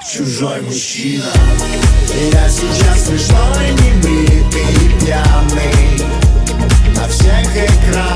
чужой мужчина. И я сейчас смешной, небритый и пьяный на всех экранах.